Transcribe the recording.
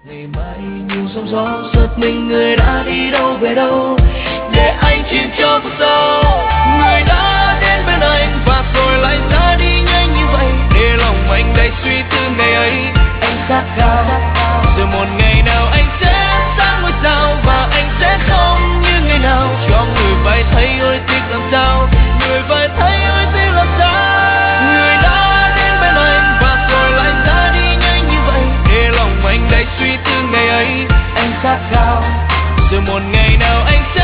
Ngày mai như sóng gió giật mình, người đã đi đâu về đâu để anh chìm cho cuộc sống. Người đã đến bên anh và rồi lại ra đi nhanh như vậy, để lòng anh đầy suy tư ngày ấy anh khát khao. Rồi một ngày nào anh sẽ sáng ngôi sao và anh sẽ không như ngày nào, cho người phải thấy ôi tiếc làm sao, người phải thấy ôi tiếc làm sao. Người đã đến bên anh và rồi lại ra đi nhanh như vậy, để lòng anh đầy suy tư ngày ấy anh khát khao. Rồi một ngày nào anh sẽ